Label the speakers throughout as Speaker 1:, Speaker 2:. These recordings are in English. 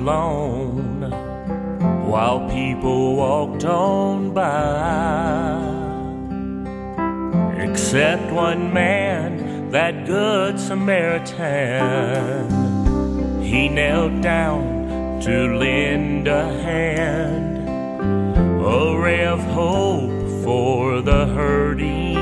Speaker 1: alone while people walked on by. Except one man, that good Samaritan, he knelt down to lend a hand, a ray of hope for the hurting.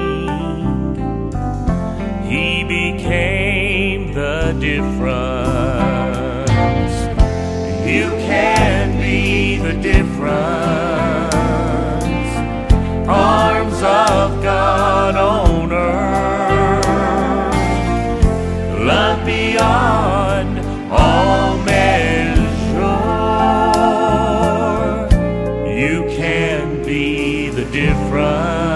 Speaker 1: He became the difference. You can be the difference. Arms of God on earth, love beyond all measure. You can be the difference.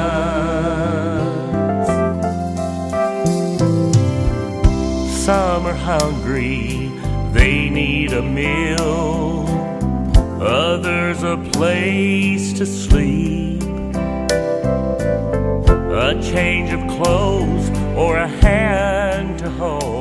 Speaker 1: Some are hungry, they need a meal. Others a place to sleep, a change of clothes or a hand to hold.